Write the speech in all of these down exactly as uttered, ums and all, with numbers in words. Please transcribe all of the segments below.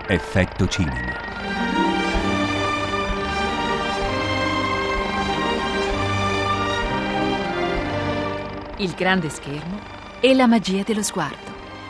Effetto cinema. Il grande schermo e la magia dello sguardo.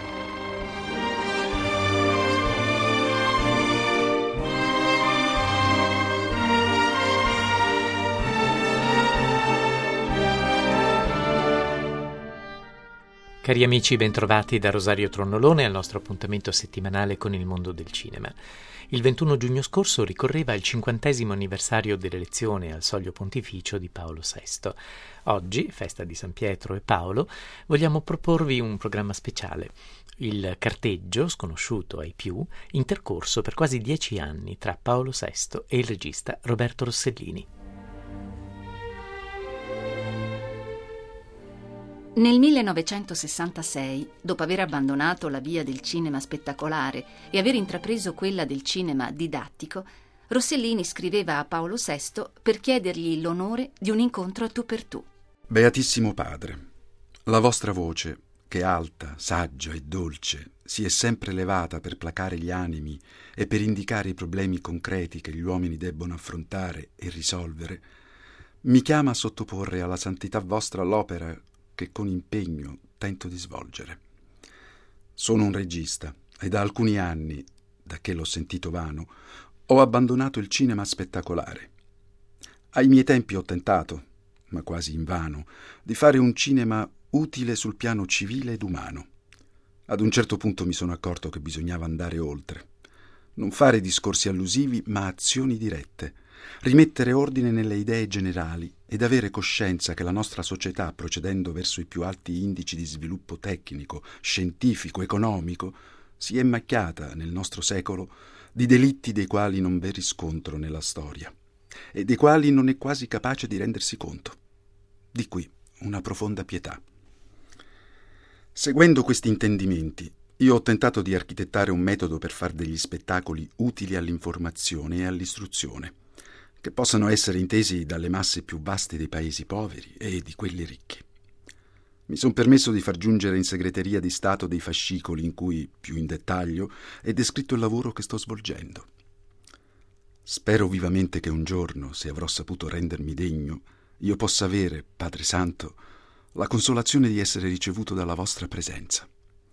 Cari amici, bentrovati da Rosario Tronnolone al nostro appuntamento settimanale con il mondo del cinema. Il ventuno giugno scorso ricorreva il cinquantesimo anniversario dell'elezione al soglio pontificio di Paolo sesto. Oggi, festa di San Pietro e Paolo, vogliamo proporvi un programma speciale. Il carteggio, sconosciuto ai più, intercorso per quasi dieci anni tra Paolo sesto e il regista Roberto Rossellini. Nel millenovecentosessantasei, dopo aver abbandonato la via del cinema spettacolare e aver intrapreso quella del cinema didattico, Rossellini scriveva a Paolo sesto per chiedergli l'onore di un incontro a tu per tu. Beatissimo Padre, la vostra voce, che è alta, saggia e dolce, si è sempre levata per placare gli animi e per indicare i problemi concreti che gli uomini debbono affrontare e risolvere, mi chiama a sottoporre alla santità vostra l'opera che con impegno tento di svolgere. Sono un regista e da alcuni anni, da che l'ho sentito vano, ho abbandonato il cinema spettacolare. Ai miei tempi ho tentato, ma quasi invano, di fare un cinema utile sul piano civile ed umano. Ad un certo punto mi sono accorto che bisognava andare oltre. Non fare discorsi allusivi, ma azioni dirette. Rimettere ordine nelle idee generali ed avere coscienza che la nostra società, procedendo verso i più alti indici di sviluppo tecnico, scientifico, economico, si è macchiata nel nostro secolo di delitti dei quali non v'è riscontro nella storia e dei quali non è quasi capace di rendersi conto. Di qui una profonda pietà. Seguendo questi intendimenti, io ho tentato di architettare un metodo per far degli spettacoli utili all'informazione e all'istruzione, che possano essere intesi dalle masse più vaste dei paesi poveri e di quelli ricchi. Mi son permesso di far giungere in segreteria di Stato dei fascicoli in cui, più in dettaglio, è descritto il lavoro che sto svolgendo. Spero vivamente che un giorno, se avrò saputo rendermi degno, io possa avere, Padre Santo, la consolazione di essere ricevuto dalla vostra presenza.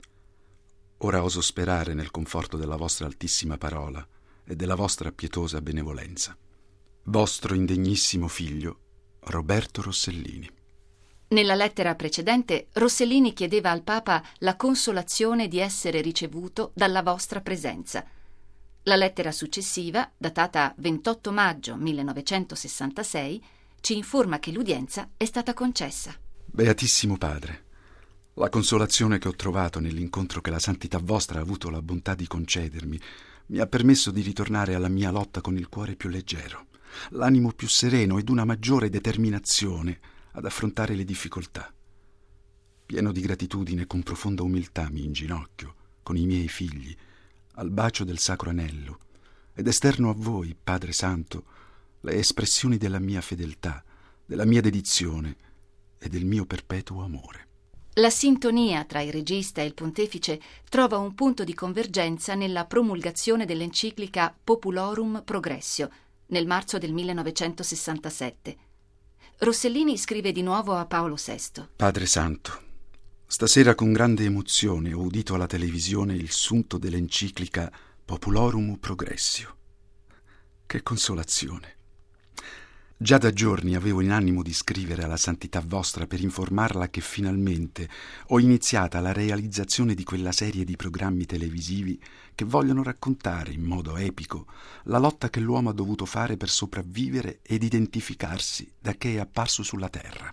Ora oso sperare nel conforto della vostra altissima parola e della vostra pietosa benevolenza. Vostro indegnissimo figlio, Roberto Rossellini. Nella lettera precedente, Rossellini chiedeva al Papa la consolazione di essere ricevuto dalla vostra presenza. La lettera successiva, datata ventotto maggio millenovecentosessantasei, ci informa che l'udienza è stata concessa. Beatissimo Padre, la consolazione che ho trovato nell'incontro che la santità vostra ha avuto la bontà di concedermi mi ha permesso di ritornare alla mia lotta con il cuore più leggero, l'animo più sereno ed una maggiore determinazione ad affrontare le difficoltà. Pieno di gratitudine e con profonda umiltà mi inginocchio, con i miei figli, al bacio del Sacro Anello, ed esterno a voi, Padre Santo, le espressioni della mia fedeltà, della mia dedizione e del mio perpetuo amore. La sintonia tra il regista e il pontefice trova un punto di convergenza nella promulgazione dell'enciclica Populorum Progressio, nel marzo del millenovecentosessantasette. Rossellini scrive di nuovo a Paolo sesto. Padre Santo, stasera con grande emozione ho udito alla televisione il sunto dell'enciclica Populorum Progressio. Che consolazione! Già da giorni avevo in animo di scrivere alla santità vostra per informarla che finalmente ho iniziata la realizzazione di quella serie di programmi televisivi che vogliono raccontare in modo epico la lotta che l'uomo ha dovuto fare per sopravvivere ed identificarsi da che è apparso sulla terra.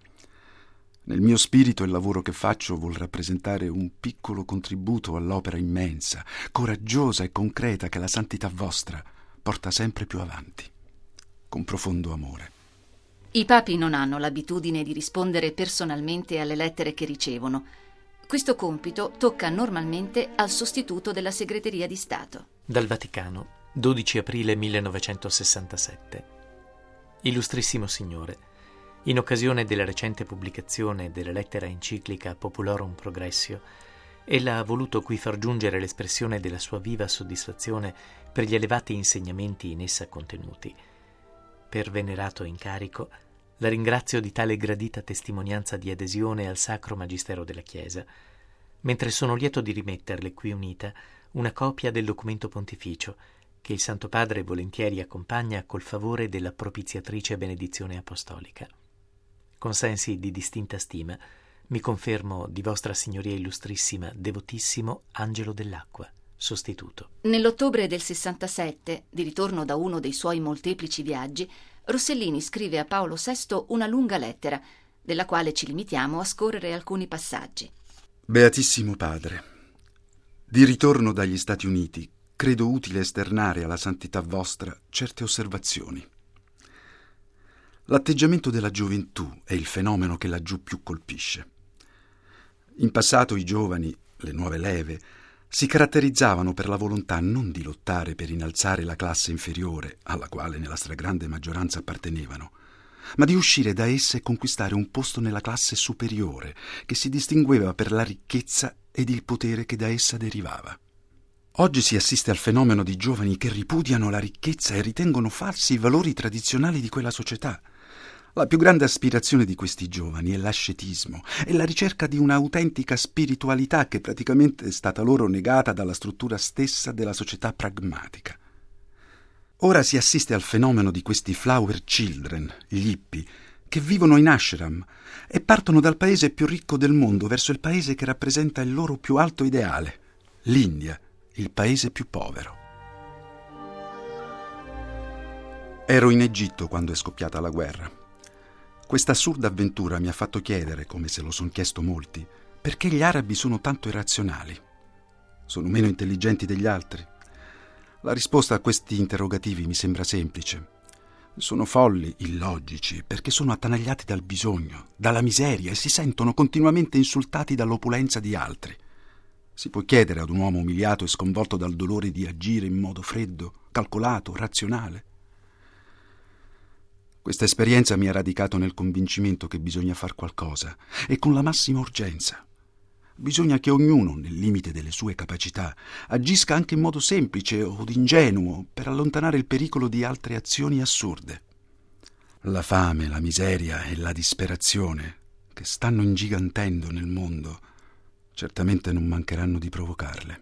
Nel mio spirito il lavoro che faccio vuol rappresentare un piccolo contributo all'opera immensa, coraggiosa e concreta che la santità vostra porta sempre più avanti. Con profondo amore. I papi non hanno l'abitudine di rispondere personalmente alle lettere che ricevono. Questo compito tocca normalmente al sostituto della segreteria di Stato. Dal Vaticano, dodici aprile millenovecentosessantasette. Illustrissimo Signore, in occasione della recente pubblicazione della lettera enciclica Populorum Progressio, Ella ha voluto qui far giungere l'espressione della sua viva soddisfazione per gli elevati insegnamenti in essa contenuti. Per venerato incarico, la ringrazio di tale gradita testimonianza di adesione al Sacro Magistero della Chiesa, mentre sono lieto di rimetterle qui unita una copia del documento pontificio che il Santo Padre volentieri accompagna col favore della propiziatrice benedizione apostolica. Con sensi di distinta stima mi confermo di Vostra Signoria Illustrissima devotissimo Angelo dell'Acqua, sostituto. Nell'ottobre del sessantasette, di ritorno da uno dei suoi molteplici viaggi, Rossellini scrive a Paolo sesto una lunga lettera, della quale ci limitiamo a scorrere alcuni passaggi. Beatissimo Padre, di ritorno dagli Stati Uniti, credo utile esternare alla santità vostra certe osservazioni. L'atteggiamento della gioventù è il fenomeno che laggiù più colpisce. In passato i giovani, le nuove leve, si caratterizzavano per la volontà non di lottare per innalzare la classe inferiore, alla quale nella stragrande maggioranza appartenevano, ma di uscire da essa e conquistare un posto nella classe superiore, che si distingueva per la ricchezza ed il potere che da essa derivava. Oggi si assiste al fenomeno di giovani che ripudiano la ricchezza e ritengono falsi i valori tradizionali di quella società. La più grande aspirazione di questi giovani è l'ascetismo, è la ricerca di un'autentica spiritualità che praticamente è stata loro negata dalla struttura stessa della società pragmatica. Ora si assiste al fenomeno di questi flower children, gli hippie, che vivono in ashram e partono dal paese più ricco del mondo verso il paese che rappresenta il loro più alto ideale, l'India, il paese più povero. Ero in Egitto quando è scoppiata la guerra. Questa assurda avventura mi ha fatto chiedere, come se lo son chiesto molti, perché gli arabi sono tanto irrazionali. Sono meno intelligenti degli altri? La risposta a questi interrogativi mi sembra semplice. Sono folli, illogici, perché sono attanagliati dal bisogno, dalla miseria e si sentono continuamente insultati dall'opulenza di altri. Si può chiedere ad un uomo umiliato e sconvolto dal dolore di agire in modo freddo, calcolato, razionale? Questa esperienza mi ha radicato nel convincimento che bisogna far qualcosa, e con la massima urgenza. Bisogna che ognuno, nel limite delle sue capacità, agisca anche in modo semplice o ingenuo per allontanare il pericolo di altre azioni assurde. La fame, la miseria e la disperazione che stanno ingigantendo nel mondo certamente non mancheranno di provocarle.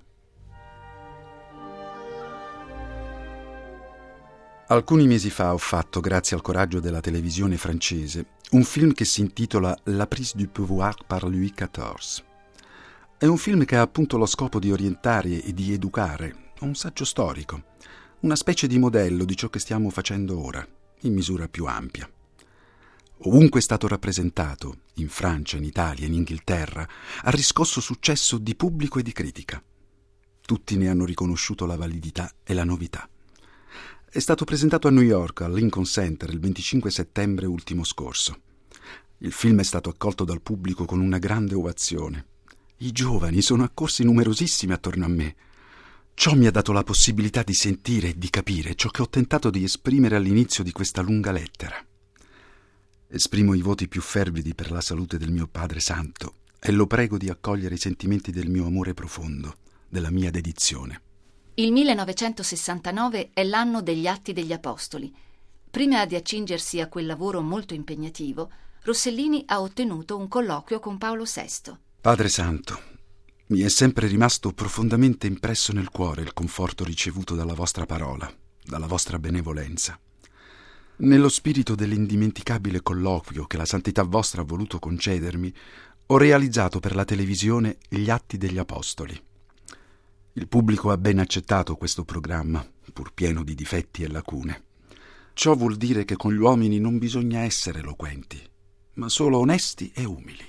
Alcuni mesi fa ho fatto, grazie al coraggio della televisione francese, un film che si intitola La prise du pouvoir par Louis quatorze. È un film che ha appunto lo scopo di orientare e di educare, un saggio storico, una specie di modello di ciò che stiamo facendo ora, in misura più ampia. Ovunque è stato rappresentato, in Francia, in Italia, in Inghilterra, ha riscosso successo di pubblico e di critica. Tutti ne hanno riconosciuto la validità e la novità. È stato presentato a New York, al Lincoln Center, il venticinque settembre ultimo scorso. Il film è stato accolto dal pubblico con una grande ovazione. I giovani sono accorsi numerosissimi attorno a me. Ciò mi ha dato la possibilità di sentire e di capire ciò che ho tentato di esprimere all'inizio di questa lunga lettera. Esprimo i voti più fervidi per la salute del mio Padre Santo e lo prego di accogliere i sentimenti del mio amore profondo, della mia dedizione. Il millenovecentosessantanove è l'anno degli Atti degli Apostoli. Prima di accingersi a quel lavoro molto impegnativo, Rossellini ha ottenuto un colloquio con Paolo sesto. Padre Santo, mi è sempre rimasto profondamente impresso nel cuore il conforto ricevuto dalla vostra parola, dalla vostra benevolenza. Nello spirito dell'indimenticabile colloquio che la santità vostra ha voluto concedermi, ho realizzato per la televisione gli Atti degli Apostoli. Il pubblico ha ben accettato questo programma, pur pieno di difetti e lacune. Ciò vuol dire che con gli uomini non bisogna essere eloquenti, ma solo onesti e umili.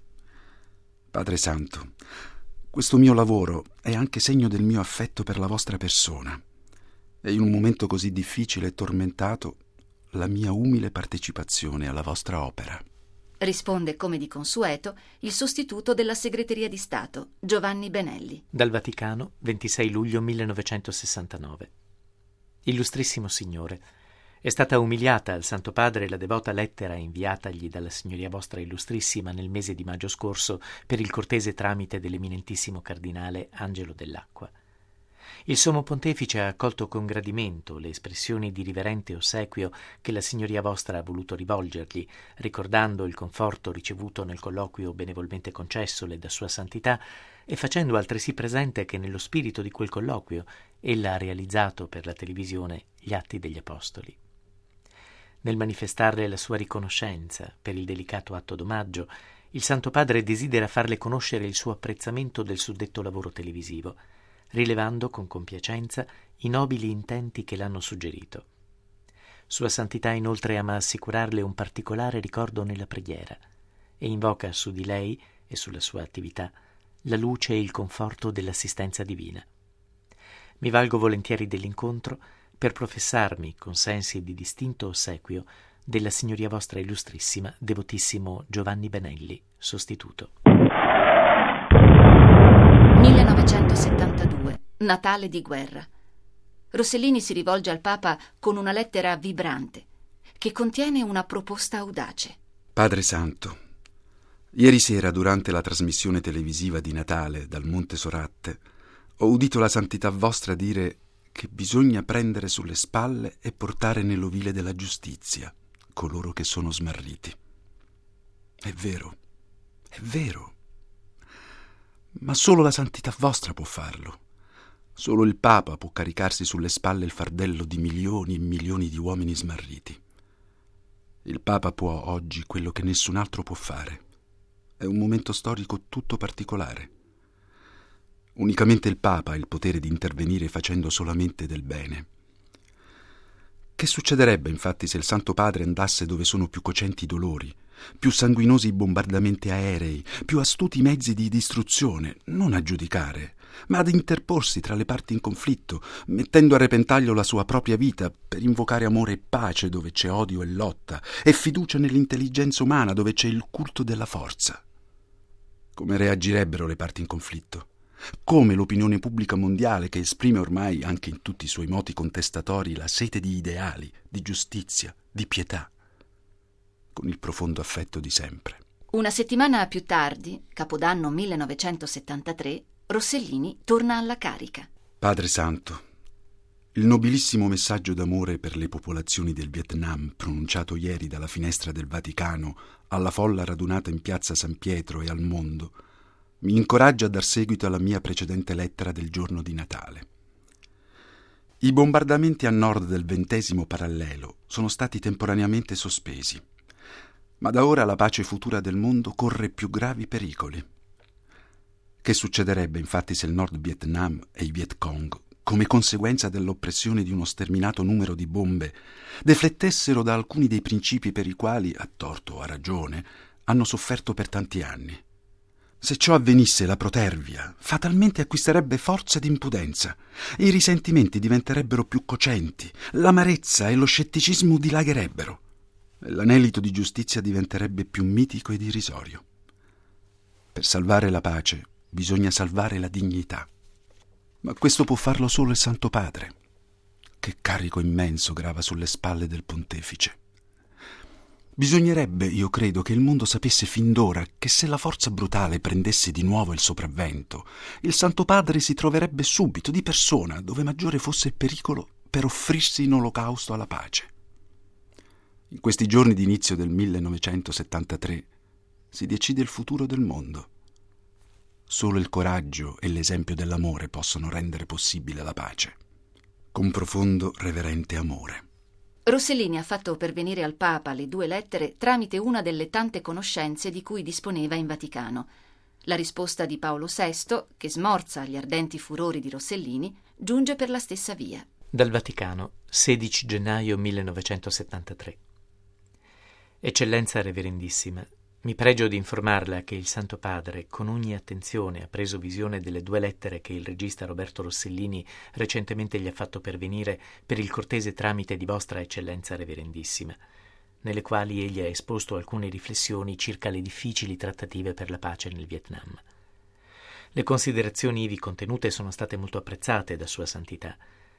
Padre Santo, questo mio lavoro è anche segno del mio affetto per la vostra persona e in un momento così difficile e tormentato la mia umile partecipazione alla vostra opera. Risponde, come di consueto, il sostituto della Segreteria di Stato, Giovanni Benelli. Dal Vaticano, ventisei luglio millenovecentosessantanove. Illustrissimo Signore, È stata umiliata al Santo Padre la devota lettera inviatagli dalla Signoria Vostra Illustrissima nel mese di maggio scorso per il cortese tramite dell'eminentissimo cardinale Angelo Dell'Acqua. Il Sommo Pontefice ha accolto con gradimento le espressioni di riverente ossequio che la Signoria Vostra ha voluto rivolgergli, ricordando il conforto ricevuto nel colloquio benevolmente concessole da Sua Santità e facendo altresì presente che nello spirito di quel colloquio ella ha realizzato per la televisione gli Atti degli Apostoli. Nel manifestarle la sua riconoscenza per il delicato atto d'omaggio, il Santo Padre desidera farle conoscere il suo apprezzamento del suddetto lavoro televisivo, rilevando con compiacenza i nobili intenti che l'hanno suggerito. Sua Santità inoltre ama assicurarle un particolare ricordo nella preghiera e invoca su di lei e sulla sua attività la luce e il conforto dell'assistenza divina. Mi valgo volentieri dell'incontro per professarmi con sensi di distinto ossequio della Signoria Vostra Illustrissima, devotissimo Giovanni Benelli, sostituto. millenovecentosettantadue, Natale di guerra. Rossellini si rivolge al Papa con una lettera vibrante che contiene una proposta audace. Padre Santo, ieri sera durante la trasmissione televisiva di Natale dal Monte Soratte ho udito la Santità Vostra dire che bisogna prendere sulle spalle e portare nell'ovile della giustizia coloro che sono smarriti. È vero, è vero. Ma solo la Santità Vostra può farlo. Solo il Papa può caricarsi sulle spalle il fardello di milioni e milioni di uomini smarriti. Il Papa può oggi quello che nessun altro può fare. È un momento storico tutto particolare. Unicamente il Papa ha il potere di intervenire facendo solamente del bene. Che succederebbe infatti se il Santo Padre andasse dove sono più cocenti i dolori, più sanguinosi i bombardamenti aerei, più astuti i mezzi di distruzione, non a giudicare, ma ad interporsi tra le parti in conflitto, mettendo a repentaglio la sua propria vita per invocare amore e pace dove c'è odio e lotta, e fiducia nell'intelligenza umana dove c'è il culto della forza? Come reagirebbero le parti in conflitto? Come l'opinione pubblica mondiale che esprime ormai anche in tutti i suoi moti contestatori la sete di ideali, di giustizia, di pietà, con il profondo affetto di sempre. Una settimana più tardi, Capodanno millenovecentosettantatré, Rossellini torna alla carica. Padre Santo, il nobilissimo messaggio d'amore per le popolazioni del Vietnam pronunciato ieri dalla finestra del Vaticano alla folla radunata in piazza San Pietro e al mondo mi incoraggia a dar seguito alla mia precedente lettera del giorno di Natale. I bombardamenti a nord del ventesimo parallelo sono stati temporaneamente sospesi, ma da ora la pace futura del mondo corre più gravi pericoli. Che succederebbe infatti se il Nord Vietnam e i Viet Cong, come conseguenza dell'oppressione di uno sterminato numero di bombe, deflettessero da alcuni dei principi per i quali, a torto o a ragione, hanno sofferto per tanti anni? Se ciò avvenisse, la protervia fatalmente acquisterebbe forza ed impudenza, i risentimenti diventerebbero più cocenti, l'amarezza e lo scetticismo dilagherebbero, e l'anelito di giustizia diventerebbe più mitico ed irrisorio. Per salvare la pace bisogna salvare la dignità, ma questo può farlo solo il Santo Padre. Che carico immenso grava sulle spalle del Pontefice. Bisognerebbe, io credo, che il mondo sapesse fin d'ora che se la forza brutale prendesse di nuovo il sopravvento, il Santo Padre si troverebbe subito, di persona, dove maggiore fosse il pericolo, per offrirsi in olocausto alla pace. In questi giorni d'inizio del millenovecentosettantatré si decide il futuro del mondo. Solo il coraggio e l'esempio dell'amore possono rendere possibile la pace, con profondo reverente amore. Rossellini ha fatto pervenire al Papa le due lettere tramite una delle tante conoscenze di cui disponeva in Vaticano. La risposta di Paolo sesto, che smorza gli ardenti furori di Rossellini, giunge per la stessa via. Dal Vaticano, sedici gennaio millenovecentosettantatré. Eccellenza Reverendissima, mi pregio di informarla che il Santo Padre, con ogni attenzione, ha preso visione delle due lettere che il regista Roberto Rossellini recentemente gli ha fatto pervenire per il cortese tramite di Vostra Eccellenza Reverendissima, nelle quali egli ha esposto alcune riflessioni circa le difficili trattative per la pace nel Vietnam. Le considerazioni ivi contenute sono state molto apprezzate da Sua Santità,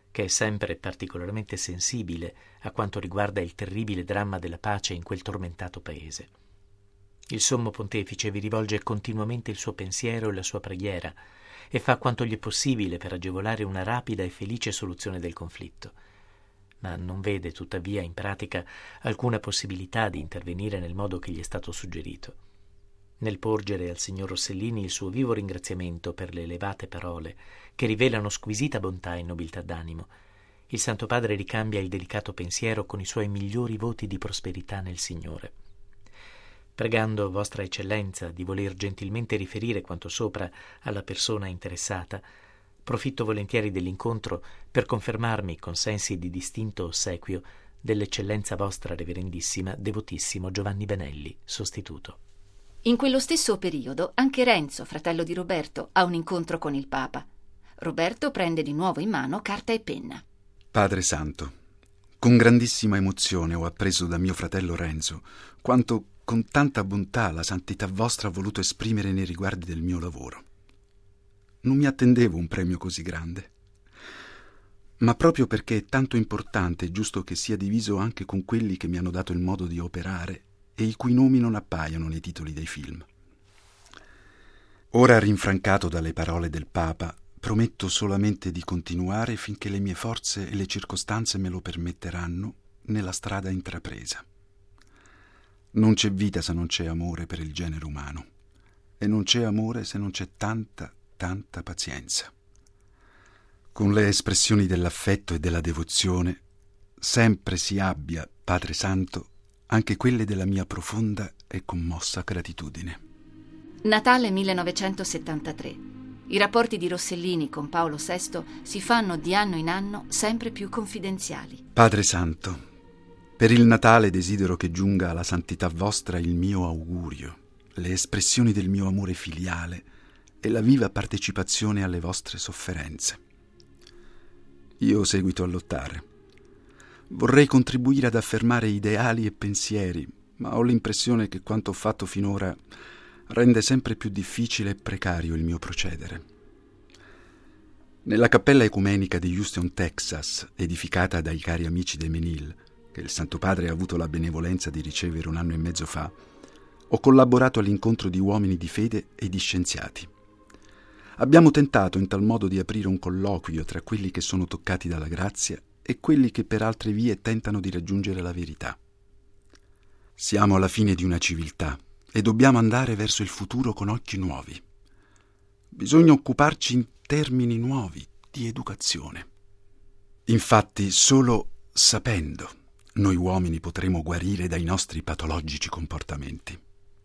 che è sempre particolarmente sensibile a quanto riguarda il terribile dramma della pace in quel tormentato paese. Il Sommo Pontefice vi rivolge continuamente il suo pensiero e la sua preghiera e fa quanto gli è possibile per agevolare una rapida e felice soluzione del conflitto, ma non vede tuttavia in pratica alcuna possibilità di intervenire nel modo che gli è stato suggerito. Nel porgere al signor Rossellini il suo vivo ringraziamento per le elevate parole che rivelano squisita bontà e nobiltà d'animo, il Santo Padre ricambia il delicato pensiero con i suoi migliori voti di prosperità nel Signore. Pregando Vostra Eccellenza di voler gentilmente riferire quanto sopra alla persona interessata, profitto volentieri dell'incontro per confermarmi con sensi di distinto ossequio dell'Eccellenza Vostra Reverendissima Devotissimo Giovanni Benelli, sostituto. In quello stesso periodo anche Renzo, fratello di Roberto, ha un incontro con il Papa. Roberto prende di nuovo in mano carta e penna. Padre Santo, con grandissima emozione ho appreso da mio fratello Renzo quanto con tanta bontà la santità vostra ha voluto esprimere nei riguardi del mio lavoro. Non mi attendevo un premio così grande, ma proprio perché è tanto importante è giusto che sia diviso anche con quelli che mi hanno dato il modo di operare e i cui nomi non appaiono nei titoli dei film. Ora, rinfrancato dalle parole del Papa, prometto solamente di continuare finché le mie forze e le circostanze me lo permetteranno nella strada intrapresa. Non c'è vita se non c'è amore per il genere umano, e non c'è amore se non c'è tanta, tanta pazienza. Con le espressioni dell'affetto e della devozione sempre si abbia, Padre Santo, anche quelle della mia profonda e commossa gratitudine. Natale millenovecentosettantatré. I rapporti di Rossellini con Paolo sesto si fanno di anno in anno sempre più confidenziali. Padre Santo, per il Natale desidero che giunga alla santità vostra il mio augurio, le espressioni del mio amore filiale e la viva partecipazione alle vostre sofferenze. Io seguito a lottare. Vorrei contribuire ad affermare ideali e pensieri, ma ho l'impressione che quanto ho fatto finora rende sempre più difficile e precario il mio procedere. Nella cappella ecumenica di Houston, Texas, edificata dai cari amici dei Menil, che il Santo Padre ha avuto la benevolenza di ricevere un anno e mezzo fa, ho collaborato all'incontro di uomini di fede e di scienziati. Abbiamo tentato in tal modo di aprire un colloquio tra quelli che sono toccati dalla grazia e quelli che per altre vie tentano di raggiungere la verità. Siamo alla fine di una civiltà e dobbiamo andare verso il futuro con occhi nuovi. Bisogna occuparci in termini nuovi di educazione. Infatti, solo sapendo, noi uomini potremo guarire dai nostri patologici comportamenti.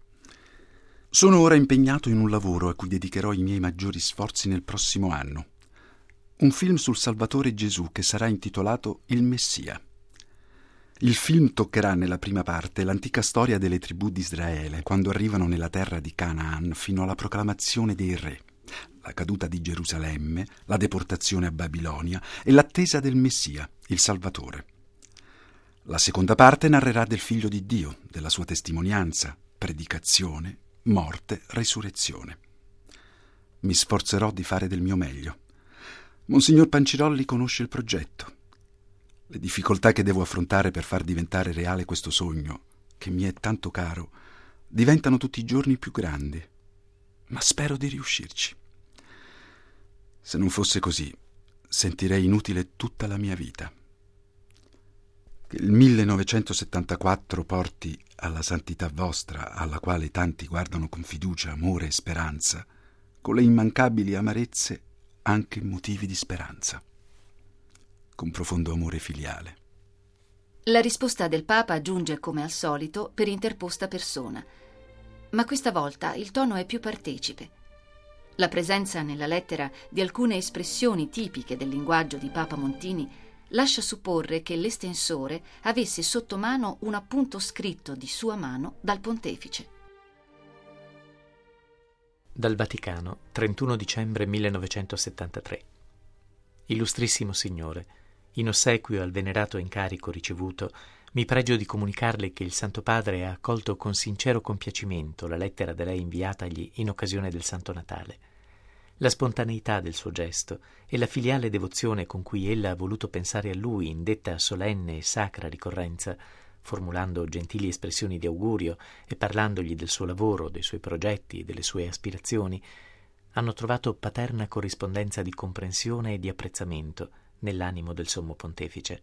Sono ora impegnato in un lavoro a cui dedicherò i miei maggiori sforzi nel prossimo anno. Un film sul Salvatore Gesù che sarà intitolato Il Messia. Il film toccherà nella prima parte l'antica storia delle tribù di Israele quando arrivano nella terra di Canaan fino alla proclamazione dei re, la caduta di Gerusalemme, la deportazione a Babilonia e l'attesa del Messia, il Salvatore. La seconda parte narrerà del Figlio di Dio, della sua testimonianza, predicazione, morte, resurrezione. Mi sforzerò di fare del mio meglio. Monsignor Pancirolli conosce il progetto. Le difficoltà che devo affrontare per far diventare reale questo sogno, che mi è tanto caro, diventano tutti i giorni più grandi, ma spero di riuscirci. Se non fosse così, sentirei inutile tutta la mia vita. Che il millenovecentosettantaquattro porti alla santità vostra, alla quale tanti guardano con fiducia, amore e speranza, con le immancabili amarezze anche motivi di speranza. Con profondo amore filiale. La risposta del Papa giunge come al solito per interposta persona, ma questa volta il tono è più partecipe. La presenza nella lettera di alcune espressioni tipiche del linguaggio di Papa Montini lascia supporre che l'estensore avesse sotto mano un appunto scritto di sua mano dal pontefice. Dal Vaticano, trentuno dicembre millenovecentosettantatré. Illustrissimo Signore, in ossequio al venerato incarico ricevuto, mi pregio di comunicarle che il Santo Padre ha accolto con sincero compiacimento la lettera da lei inviatagli in occasione del Santo Natale. La spontaneità del suo gesto e la filiale devozione con cui ella ha voluto pensare a lui in detta solenne e sacra ricorrenza, formulando gentili espressioni di augurio e parlandogli del suo lavoro, dei suoi progetti e delle sue aspirazioni, hanno trovato paterna corrispondenza di comprensione e di apprezzamento nell'animo del sommo pontefice.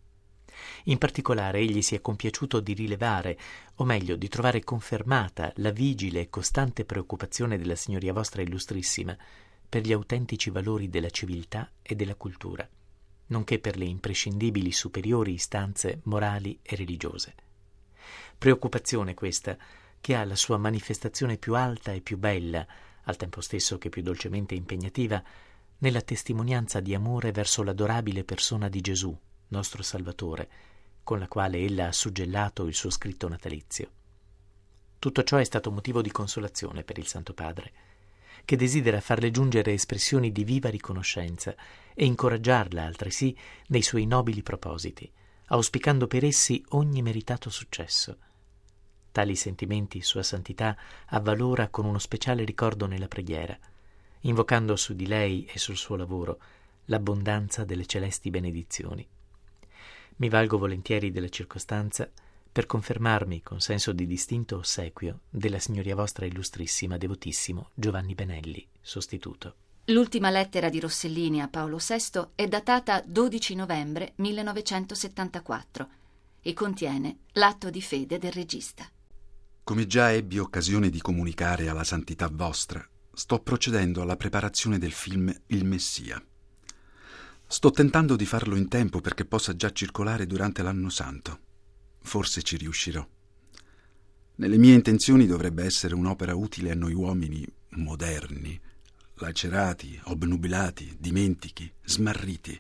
In particolare egli si è compiaciuto di rilevare, o meglio di trovare confermata, la vigile e costante preoccupazione della Signoria vostra Illustrissima per gli autentici valori della civiltà e della cultura, nonché per le imprescindibili superiori istanze morali e religiose. Preoccupazione questa che ha la sua manifestazione più alta e più bella, al tempo stesso che più dolcemente impegnativa, nella testimonianza di amore verso l'adorabile persona di Gesù, nostro Salvatore, con la quale ella ha suggellato il suo scritto natalizio. Tutto ciò è stato motivo di consolazione per il Santo Padre, che desidera farle giungere espressioni di viva riconoscenza e incoraggiarla altresì nei suoi nobili propositi, auspicando per essi ogni meritato successo. Tali sentimenti Sua Santità avvalora con uno speciale ricordo nella preghiera, invocando su di lei e sul suo lavoro l'abbondanza delle celesti benedizioni. Mi valgo volentieri della circostanza per confermarmi con senso di distinto ossequio della Signoria vostra Illustrissima Devotissimo Giovanni Benelli, sostituto. L'ultima lettera di Rossellini a Paolo sesto è datata dodici novembre millenovecentosettantaquattro e contiene l'atto di fede del regista. Come già ebbi occasione di comunicare alla Santità vostra, sto procedendo alla preparazione del film Il Messia. Sto tentando di farlo in tempo perché possa già circolare durante l'Anno Santo. Forse ci riuscirò. Nelle mie intenzioni dovrebbe essere un'opera utile a noi uomini moderni, lacerati, obnubilati, dimentichi, smarriti.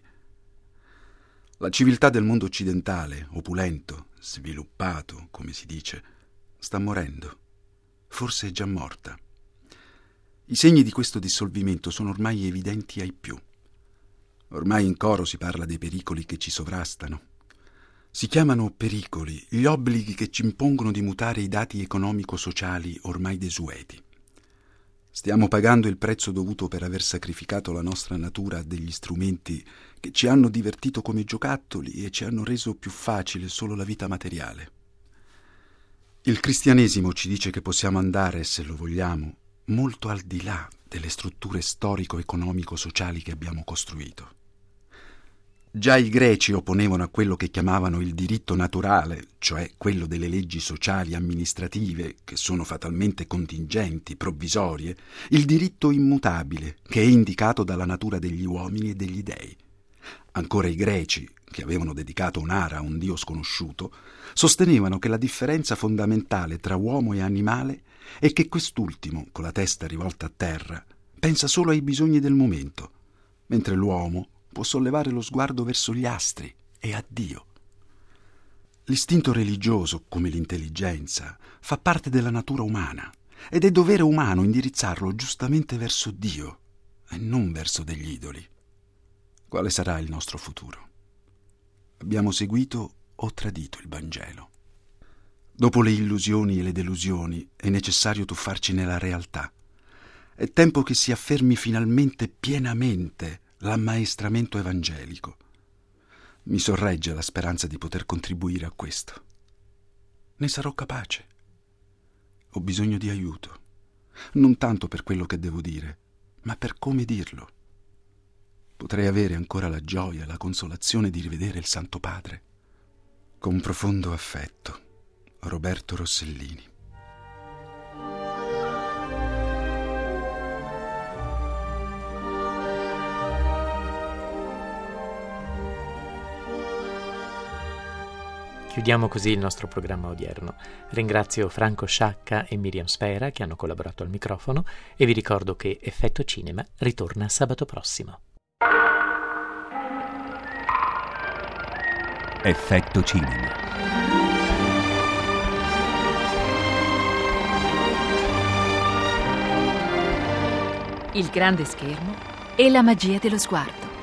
La civiltà del mondo occidentale, opulento, sviluppato, come si dice, sta morendo. Forse è già morta. I segni di questo dissolvimento sono ormai evidenti ai più. Ormai in coro si parla dei pericoli che ci sovrastano. Si chiamano pericoli gli obblighi che ci impongono di mutare i dati economico-sociali ormai desueti. Stiamo pagando il prezzo dovuto per aver sacrificato la nostra natura a degli strumenti che ci hanno divertito come giocattoli e ci hanno reso più facile solo la vita materiale. Il cristianesimo ci dice che possiamo andare, se lo vogliamo, molto al di là delle strutture storico-economico-sociali che abbiamo costruito. Già i greci opponevano a quello che chiamavano il diritto naturale, cioè quello delle leggi sociali e amministrative, che sono fatalmente contingenti, provvisorie, il diritto immutabile, che è indicato dalla natura degli uomini e degli dei. Ancora i greci, che avevano dedicato un'ara a un dio sconosciuto, sostenevano che la differenza fondamentale tra uomo e animale è che quest'ultimo, con la testa rivolta a terra, pensa solo ai bisogni del momento, mentre l'uomo può sollevare lo sguardo verso gli astri e a Dio. L'istinto religioso, come l'intelligenza, fa parte della natura umana ed è dovere umano indirizzarlo giustamente verso Dio e non verso degli idoli. Quale sarà il nostro futuro? Abbiamo seguito o tradito il Vangelo? Dopo le illusioni e le delusioni è necessario tuffarci nella realtà. È tempo che si affermi finalmente pienamente l'ammaestramento evangelico. Mi sorregge la speranza di poter contribuire a questo. Ne sarò capace. Ho bisogno di aiuto, non tanto per quello che devo dire, ma per come dirlo. Potrei avere ancora la gioia e la consolazione di rivedere il Santo Padre. Con profondo affetto, Roberto Rossellini. Chiudiamo così il nostro programma odierno. Ringrazio Franco Sciacca e Miriam Spera che hanno collaborato al microfono e vi ricordo che Effetto Cinema ritorna sabato prossimo. Effetto Cinema. Il grande schermo e la magia dello sguardo.